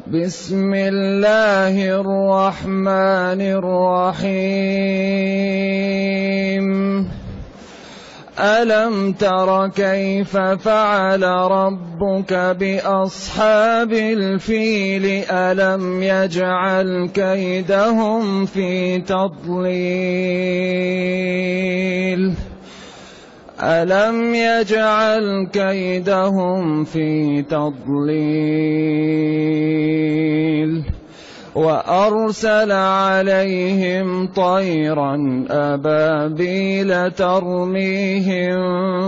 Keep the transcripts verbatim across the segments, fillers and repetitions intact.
بسم الله الرحمن الرحيم ألم تر كيف فعل ربك بأصحاب الفيل ألم يجعل كيدهم في تضليل ألم يجعل كيدهم في تضليل وأرسل عليهم طيرا أبابيل ترميهم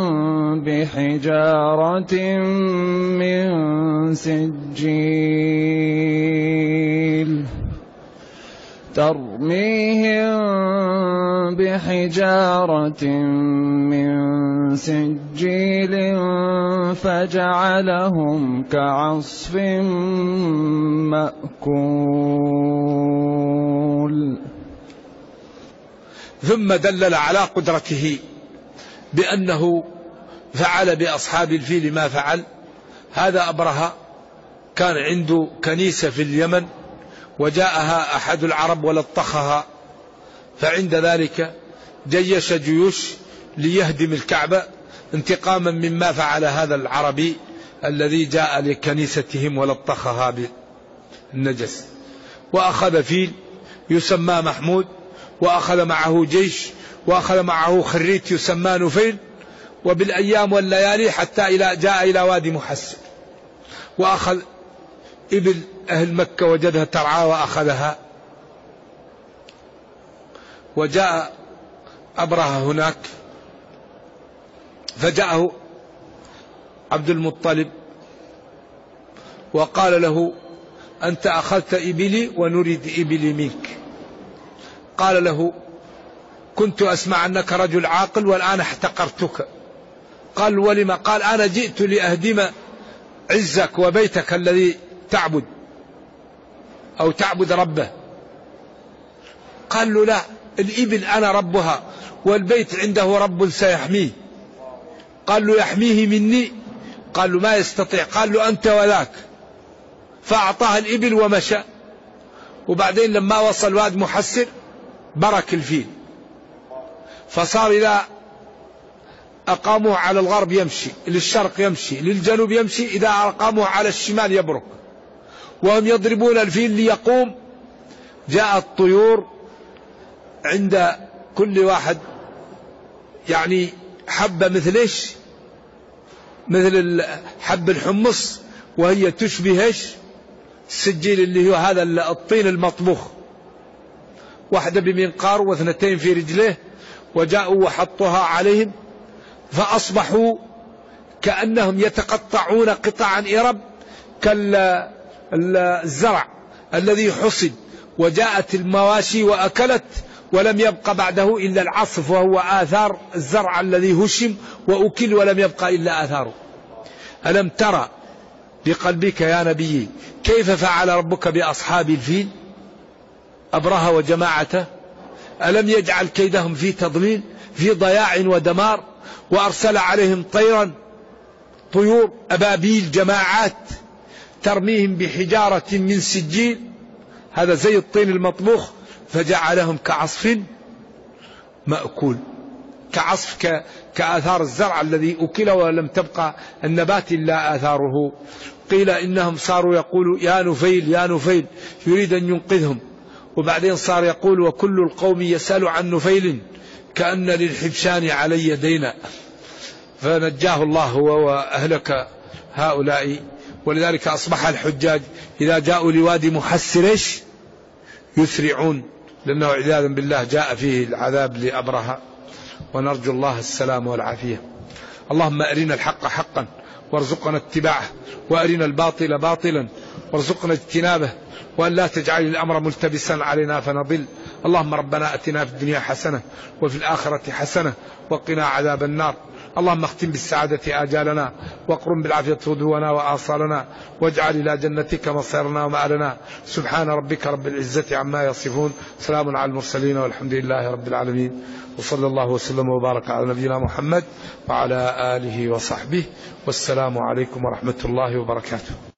بحجارة من سجيل ترميهم بحجارة من سجيل فجعلهم كعصف مأكول. ثم دلل على قدرته بأنه فعل بأصحاب الفيل ما فعل. هذا أبرهة كان عنده كنيسة في اليمن وجاءها أحد العرب ولطخها، فعند ذلك جيش جيوش ليهدم الكعبة انتقاما مما فعل هذا العربي الذي جاء لكنيستهم ولطخها بالنجس. وأخذ فيل يسمى محمود، وأخذ معه جيش، وأخذ معه خريت يسمى نفيل، وبالأيام والليالي حتى إلى جاء إلى وادي محسن، وأخذ إبل أهل مكة وجدها ترعى وأخذها. وجاء أبرهة هناك فجاءه عبد المطلب وقال له أنت أخذت إبلي ونريد إبلي منك. قال له كنت أسمع أنك رجل عاقل والآن احتقرتك. قال ولما؟ قال أنا جئت لأهدم عزك وبيتك الذي تعبد أو تعبد ربه. قال له لا، الإبل أنا ربها والبيت عنده رب سيحميه. قال له يحميه مني؟ قال له ما يستطيع. قال له أنت وذاك. فأعطاه الإبل ومشى. وبعدين لما وصل واد محسر برك الفيل، فصار إذا أقاموه على الغرب يمشي، للشرق يمشي، للجنوب يمشي، إذا أقاموه على الشمال يبرك. وهم يضربون الفيل ليقوم. جاءت طيور عند كل واحد يعني حبة مثل ايش؟ مثل حب الحمص، وهي تشبه ايش؟ السجيل اللي هو هذا الطين المطبوخ. واحدة بمنقار واثنتين في رجليه، وجاءوا وحطوها عليهم فأصبحوا كأنهم يتقطعون قطعا إرب كالزرع الذي حصد. وجاءت المواشي وأكلت ولم يبق بعده إلا العصف، وهو آثار الزرع الذي هشم وأكل ولم يبق إلا آثاره. ألم ترى بقلبك يا نبي كيف فعل ربك بأصحاب الفيل أبرهة وجماعته؟ ألم يجعل كيدهم في تضليل، في ضياع ودمار. وأرسل عليهم طيرا، طيور أبابيل جماعات، ترميهم بحجارة من سجيل، هذا زي الطين المطبوخ، فجعلهم كعصف مأكول. كعصف ك... كآثار الزرع الذي أكل ولم تبقى النبات إلا آثاره. قيل إنهم صاروا يقولوا يا نفيل يا نفيل، يريد أن ينقذهم. وبعدين صار يقول وكل القوم يسأل عن نفيل كأن للحبشان علي دينا، فنجاه الله وأهلك هؤلاء. ولذلك أصبح الحجاج إذا جاءوا لوادي محسرش يسرعون، لأنه عياذا بالله جاء فيه العذاب لأبرهة، ونرجو الله السلام والعافية. اللهم أرنا الحق حقا وارزقنا اتباعه، وأرنا الباطل باطلا وارزقنا اجتنابه، وأن لا تجعل الأمر ملتبسا علينا فنضل. اللهم ربنا أتنا في الدنيا حسنة وفي الآخرة حسنة وقنا عذاب النار. اللهم اختم بالسعادة آجالنا، واقرم بالعافية غدونا وآصالنا، واجعل إلى جنتك مصيرنا ومآلنا. سبحان ربك رب العزة عما يصفون، سلام على المرسلين والحمد لله رب العالمين، وصلى الله وسلم وبارك على نبينا محمد وعلى آله وصحبه، والسلام عليكم ورحمة الله وبركاته.